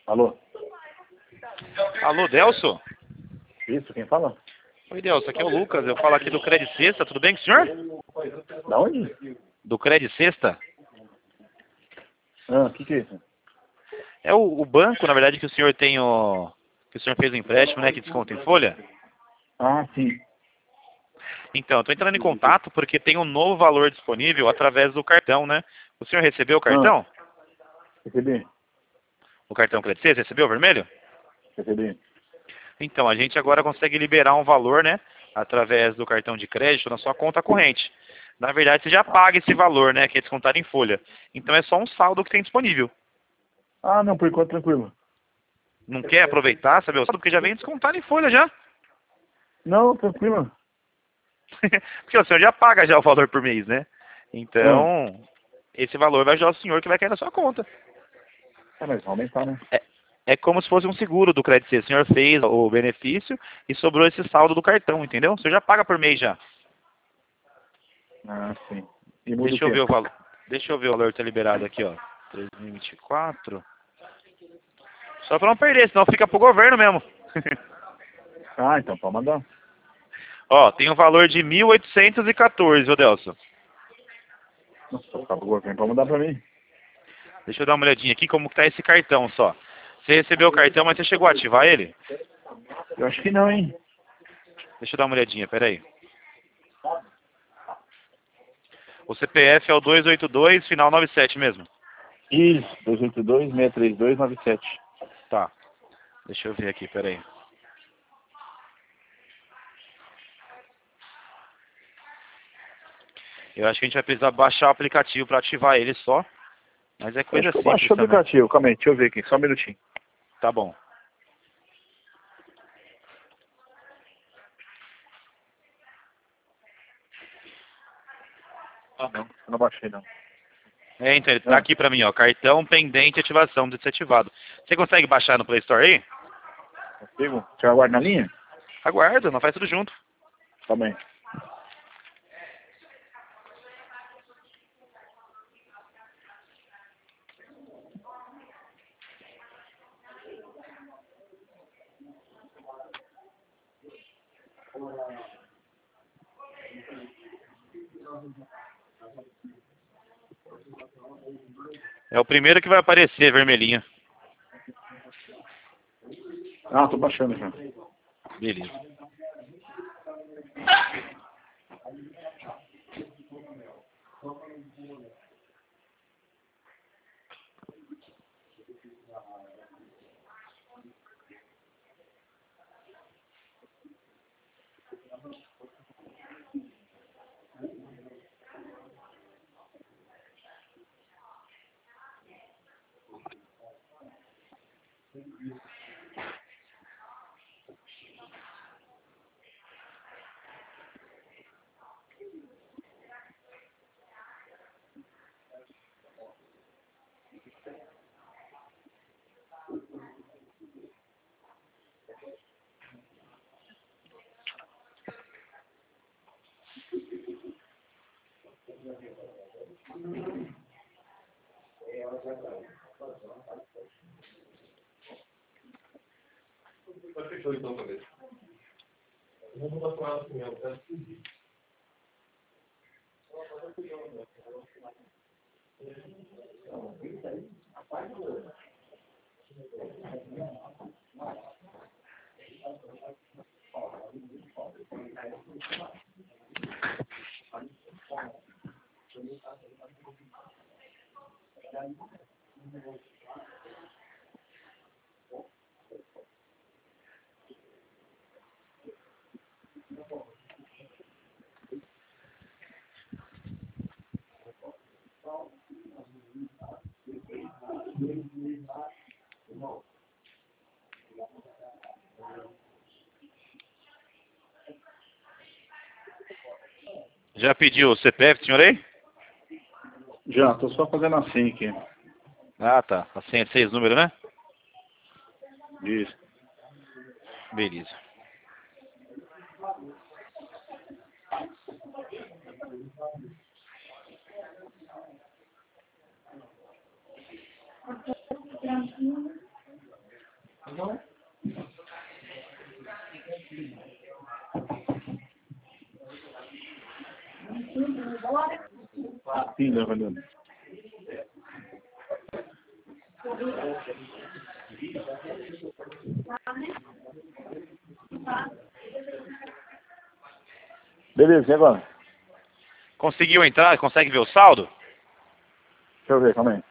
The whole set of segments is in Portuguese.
Alô? Alô, Delso? Isso, quem fala? Oi, Delso, aqui é o Lucas. Eu falo aqui do Credit Sexta. Tudo bem com o senhor? Da onde? Do Credit Sexta? Ah, o que é isso? É o banco, na verdade, que o senhor tem o... que o senhor fez o empréstimo, né? Que desconta em folha. Ah, sim. Então, estou entrando em contato porque tem um novo valor disponível através do cartão, né? O senhor recebeu o Ah, cartão? recebi. O cartão Credit Sexta? Recebeu o vermelho? Recebi. Então, a gente agora consegue liberar um valor, né? Através do cartão de crédito na sua conta corrente. Na verdade, você já paga esse valor, né? Que é descontado em folha. Então, é só um saldo que tem disponível. Ah, não, por enquanto tranquilo. Não quer aproveitar, sabe? O saldo porque já vem descontado em folha já. Não, tranquilo. Porque o senhor já paga já o valor por mês, né? Ah, Então, esse valor vai ajudar o senhor que vai cair na sua conta. mas vai aumentar, né? É, é como se fosse um seguro do Credit Suisse. O senhor fez o benefício e sobrou esse saldo do cartão, entendeu? O senhor já paga por mês já. Ah, sim. E muda o Deixa eu quê? ver o valor. Deixa eu ver o valor que tá liberado aqui, ó. 3.024. Só pra não perder, senão fica pro governo mesmo. Ah, então pode mandar. Ó, tem um valor de 1.814, ô Delson. Nossa, tá pro governo, pode mandar pra mim. Deixa eu dar uma olhadinha aqui como que tá esse cartão só. Você recebeu o cartão, mas você chegou a ativar ele? Eu acho que não, hein? Deixa eu dar uma olhadinha, peraí. O CPF é o 282, final 97 mesmo. Isso, 282-632-97. Tá. Deixa eu ver aqui, peraí. Eu acho que a gente vai precisar baixar o aplicativo para ativar ele só. Mas é Eu acho coisa que eu simples baixei o também. aplicativo. Calma aí, deixa eu ver aqui, só um minutinho. Tá bom. Ah, não, eu não baixei, não. É, então, ele tá Ah, aqui pra mim, ó. Cartão pendente ativação de ser ativado. Você consegue baixar no Play Store aí? consigo? Você aguarda na linha? Aguarda, não faz tudo junto. Tá bem. É o primeiro que vai aparecer, vermelhinho. Ah, tô baixando já. Beleza. Já pediu o CPF, senhor aí? Já, tô só fazendo assim aqui. Ah, tá. A senha de 6 números, né? Isso. Beleza. Sim, né, valeu. Beleza, e agora? Conseguiu entrar? Consegue ver o saldo? Deixa eu ver, calma aí.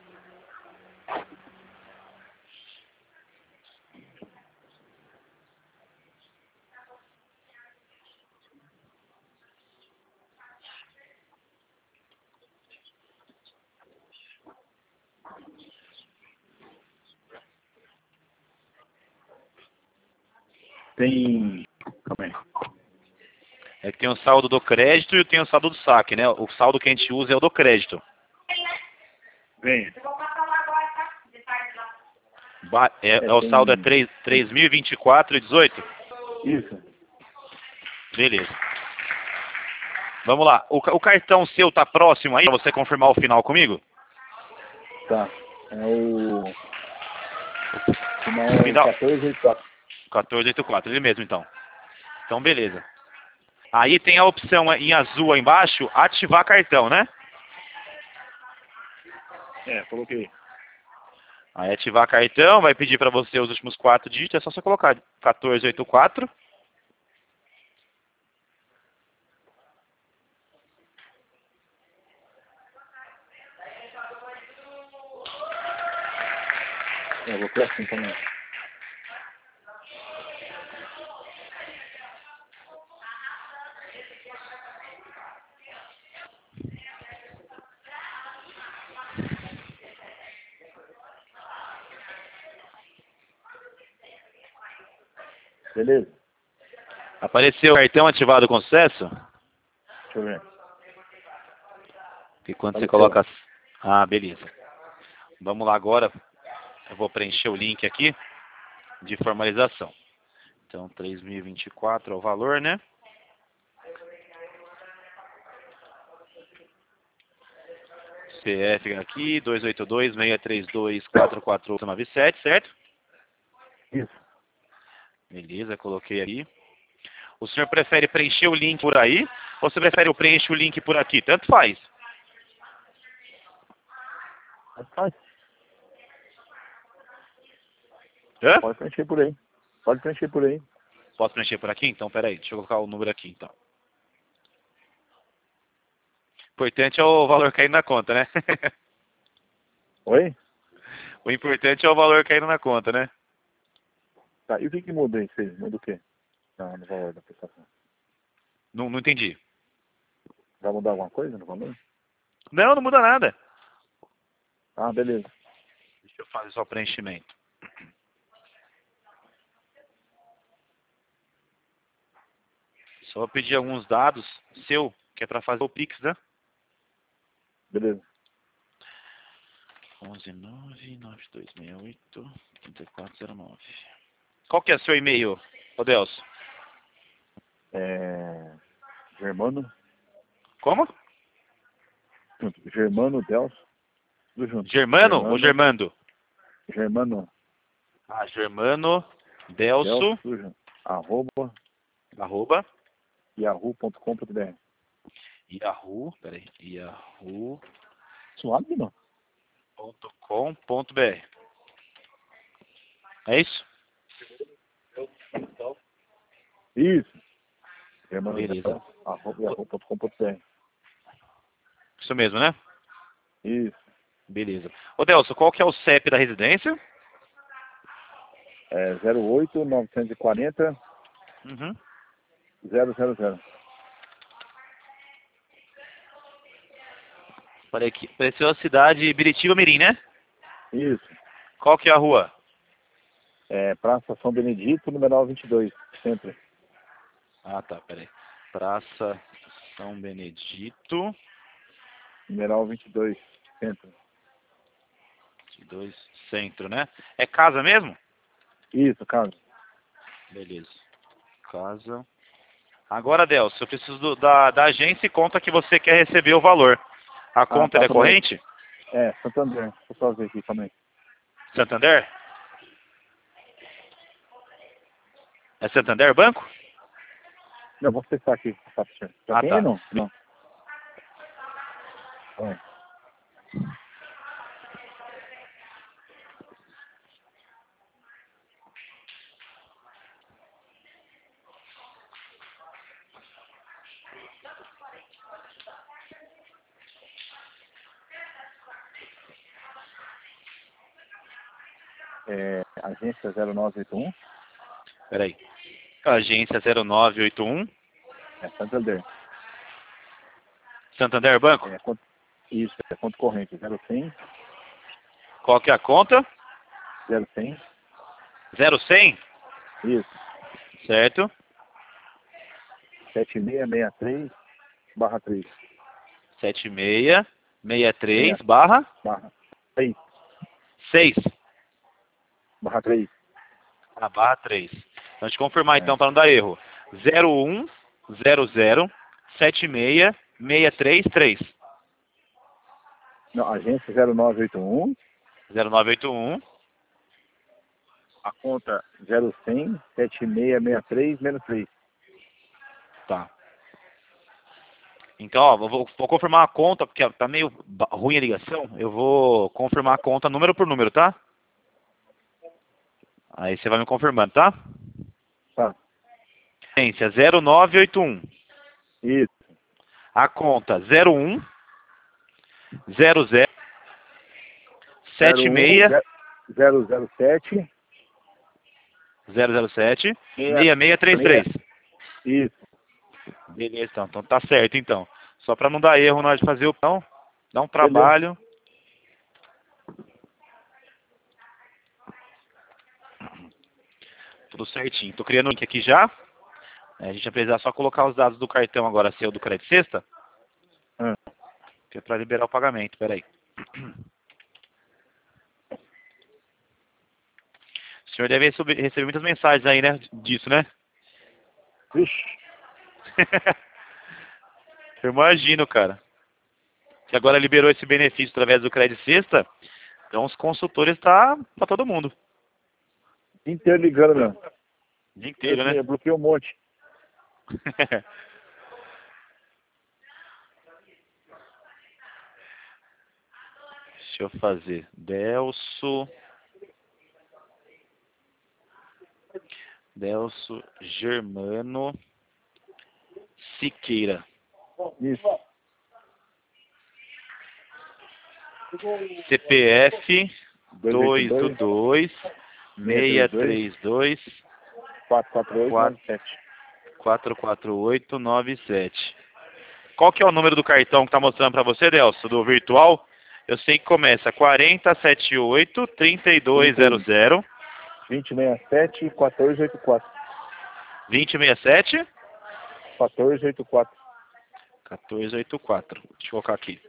Tem... Calma aí. É que tem o saldo do crédito e tem o saldo do saque, né? O saldo que a gente usa é o do crédito. Vem. O saldo é 3.024,18? Isso. Beleza. Vamos lá. O cartão seu tá próximo aí, pra você confirmar o final comigo? Tá. É o... Me dá... 1484. 1484, ele mesmo então. Então, beleza. Aí tem a opção em azul aí embaixo, ativar cartão, né? É, coloquei. Aí ativar cartão, vai pedir para você os últimos 4 dígitos, é só você colocar 1484. Eu vou colocar assim também. Beleza? Apareceu o cartão ativado com sucesso? Deixa eu ver. E quando você Apareceu. coloca... Ah, beleza. Vamos lá agora. Eu vou preencher o link aqui de formalização. Então, 3.024 é o valor, né? CF aqui, 282-632-632-44897, certo? Isso. Beleza, coloquei aí. O senhor prefere preencher o link por aí ou você prefere eu preencher o link por aqui? Tanto faz. Faz. Hã? Pode preencher por aí. Pode preencher por aí. Posso preencher por aqui? Então, peraí, deixa eu colocar o número aqui, então. O importante é o valor caindo na conta, né? Oi? O importante é o valor caindo na conta, né? Tá, e o que muda isso aí? Muda o quê? No valor da prestação. Não entendi. Vai mudar alguma coisa no valor? Não, não muda nada. Ah, beleza. Deixa eu fazer só o preenchimento. Só vou pedir alguns dados seu, que é para fazer o Pix, né? Beleza. 11992683409. Qual que é o seu e-mail, Odelso? Germano. Como? Junto. Germano Delso. Tudo junto. Germano ou Germando? Germano. Ah, Germano Delso, Tudo junto. @ arroba, yahoo.com.br. Yahoo, peraí, yahoo.com.br. Suave, não? É isso? Isso. Germano Beleza. Delso, @yahoo.com.br. Isso mesmo, né? Isso. Beleza. Ô Delso, qual que é o CEP da residência? 08 940 Uhum. 000. Falei aqui. Apareceu a cidade Biritiba Mirim, né? Isso. Qual que é a rua? Praça São Benedito, numeral 22, sempre. Ah, tá, peraí. Praça São Benedito, Numeral 22, centro. 22, centro, né? É casa mesmo? Isso, casa. Beleza. Casa. Agora, Delcio, eu preciso da agência e conta que você quer receber o valor. A conta tá, é corrente? Santander. Deixa eu só ver aqui também. Santander? É Santander Banco? Não, vou acessar aqui. Tá, senhor. Já Ah, tem tá. aí, não? Não. Oi. Agência 0981, Peraí. Agência 0981. Santander. Santander Banco? Isso, conta corrente 0100, Qual que é a conta? 0100, 0100? isso, Certo. 7663, barra 3, 7663 barra barra 3, 6. barra 3. Ah, barra 3. Então, deixa eu confirmar então, para não dar erro. 0100766363. Não, agência 0981, 0981. a conta 0100, 7663, menos 3. Tá. Então, ó, vou confirmar a conta, porque tá meio ruim a ligação. Eu vou confirmar a conta número por número, tá? Aí você vai me confirmando, tá? Tá, Agência 0981. isso. A conta 01 00 76 007, 007 6, 6633. isso. Beleza, então tá certo então. Só para não dar erro na hora de fazer o pão, dá um Beleza. trabalho. Tudo certinho. Tô criando o link aqui já. A gente vai precisar só colocar os dados do cartão agora, seu do Crédito Sexta, Ah, que é para liberar o pagamento. Pera aí. O senhor deve receber muitas mensagens aí, né? Disso, né? vixe, Eu imagino, cara. Que agora liberou esse benefício através do Crédito Sexta, então os consultores tá para todo mundo. inteiro ligando mesmo. O dia inteiro, né? Eu bloqueei um monte. Deixa eu fazer. Delso Germano Siqueira. Isso. CPF 282, 222 632 44897. 44897. Qual que é o número do cartão que tá mostrando para você, Delso, do virtual? Eu sei que começa 4078 3200 2067 1484. 2067 1484. 1484. Deixa eu colocar aqui.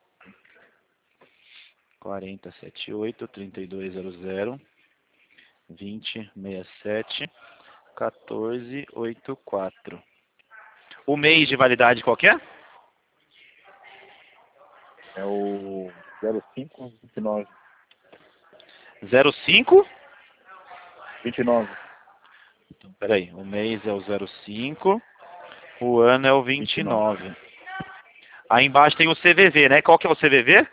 4078 3200 2067 1484. O mês de validade qual que é? É o 0529. 05? 29. Então, peraí. O mês é o 05. O ano é o 29. Aí embaixo tem o CVV, né? Qual que é o CVV?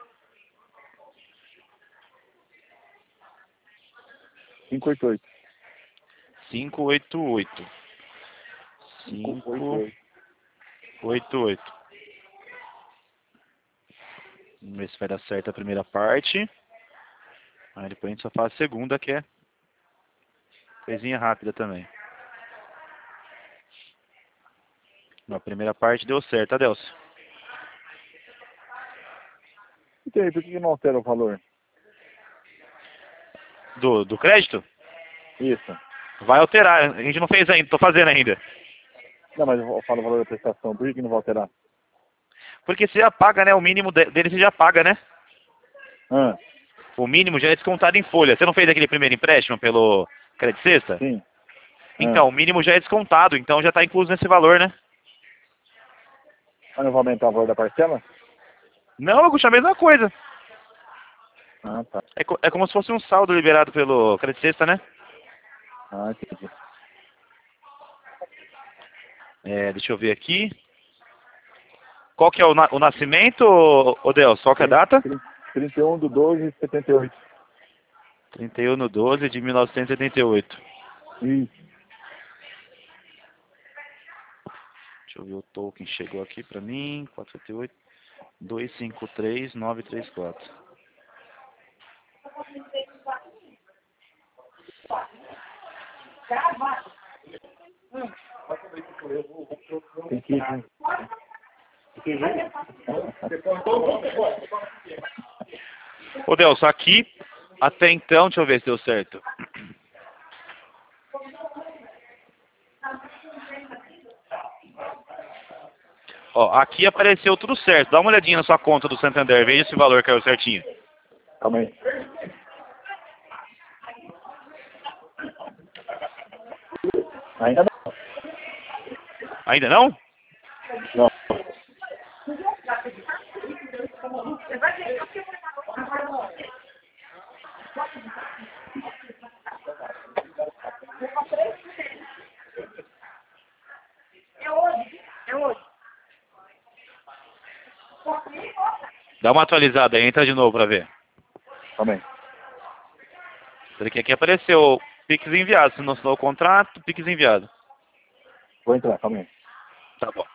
588. 588. 588. Vamos ver se vai dar certo a primeira parte. Aí depois a gente só faz a segunda, que é coisinha rápida também. A primeira parte deu certo, Adelso. E aí, por que não altera o valor? Do crédito? Isso. Vai alterar. A gente não fez ainda, tô fazendo ainda. Não, mas eu falo o valor da prestação. Por que não vai alterar? Porque você já paga, né? O mínimo dele você já paga, né? Ah, O mínimo já é descontado em folha. Você não fez aquele primeiro empréstimo pelo Crédito Sexta? sim. Então, o mínimo já é descontado, então já está incluso nesse valor, né? Mas não vai aumentar o valor da parcela? Não, Augusto, é a mesma coisa. Ah, tá. É como se fosse um saldo liberado pelo Crédito Sexta, né? Ah, entendi. Deixa eu ver aqui. Qual que é o nascimento, ô Delcio? Qual que é a data? 31/12/78. 31/12/1978. Isso. Deixa eu ver o token. Chegou aqui pra mim. 478 253 934. Tem que ir. Ô Delcio, aqui, até então, deixa eu ver se deu certo. Ó, aqui apareceu tudo certo. Dá uma olhadinha na sua conta do Santander. Veja se o valor caiu certinho. Calma aí. Ainda não. Ainda não? Não. Dá uma atualizada aí, entra de novo pra ver. Calma aí. Porque aqui apareceu Pix enviado. Se não assinou o contrato, Pix enviado. Vou entrar, calma aí. Tá bom.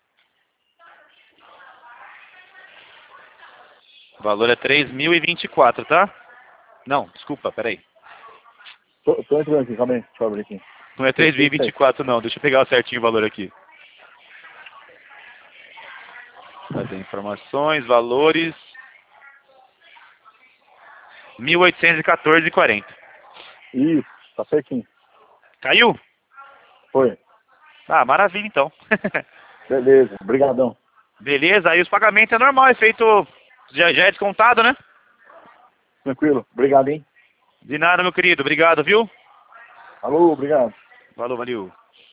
O valor é 3.024, tá? Não, desculpa, peraí. Tô entrando aqui, calma aí. Deixa eu abrir aqui. Não é 3.024 não, deixa eu pegar certinho o valor aqui. Cadê informações, valores? 1.814,40. Isso, tá certinho. Caiu? Foi. Ah, maravilha então. Beleza, obrigadão. Beleza, aí os pagamentos é normal, é feito, já é descontado, né? Tranquilo, obrigado, hein? De nada, meu querido, obrigado, viu? Alô, obrigado. Valeu, valeu.